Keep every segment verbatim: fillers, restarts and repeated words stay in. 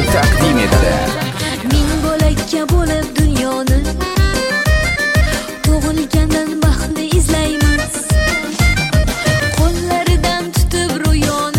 taqdim etadi. Ming bo'lakka bo'lib dunyoni tug'ilgandan baxtni izlaymiz. Qo'llaridan tutib ro'yoni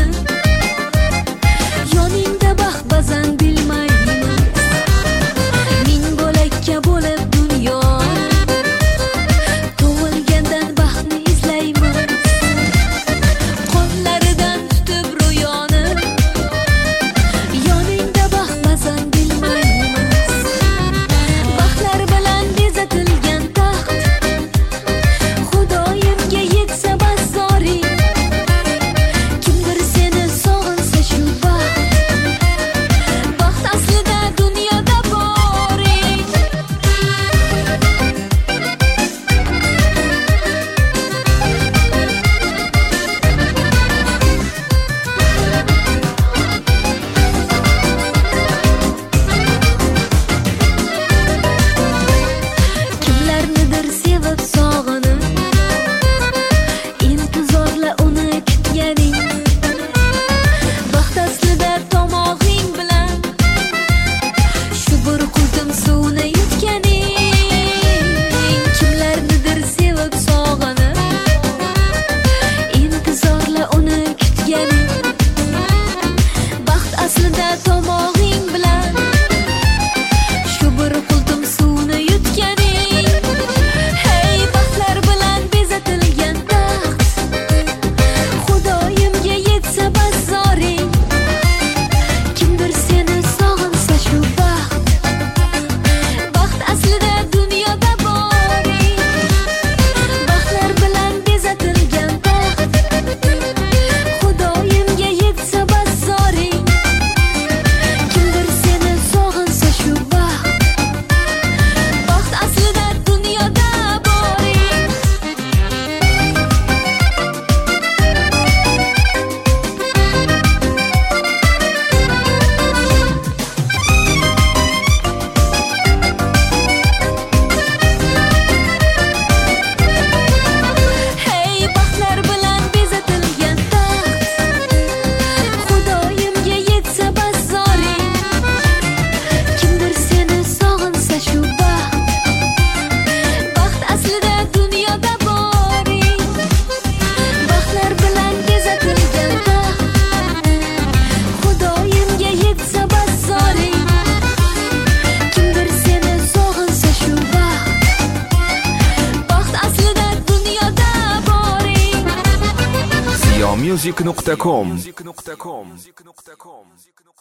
yoningda baxt bazan bilmaymiz. Ming bo'lakka bo'lib dunyoni tug'ilgandan baxtni izlaymiz. Qo'llaridan tutib ro'yoni yoningda baxt bazan bilmaymiz. Baxtlar bilan bezatilgan taxt Xudoyimga yetsa bas zoring. Kimdir seni sog'insa shu baxt, baxt aslida dunyoda boring. Kimlarnidir sevib sog'inib intizorla uni kutganing. Baxt aslida tomog'ing bilan shu bir qultum suvni yutganing. Kimlarnidir sevib sog'inib intizorla uni kutganing. Baxt aslida tomog'ing bilan shu bir qultum suvni yutganing. Hey, baxtlar bilan bezatilgan taxt Xudoyimga yetsa bas zoring. Kimdir seni sog'insa shu baxt, baxt aslida dunyoda boring. Baxtlar bilan bezatilgan taxt Xudoyimga yetsa bas zoring. Kimdir seni sog'insa shu baxt, baxt aslida dunyoda boring. Hey, baxtlar bilan bezatilgan taxt Xudoyimga yetsa bas zoring. Kimdir seni sog'insa shu baxt, baxt aslida dunyoda boring. Baxtlar bilan bezatilgan taxt Xudoyimga yetsa bas zoring. Kimdir seni sog'insa shu baxt, baxt aslida dunyoda boring. Siyomusic nuqta com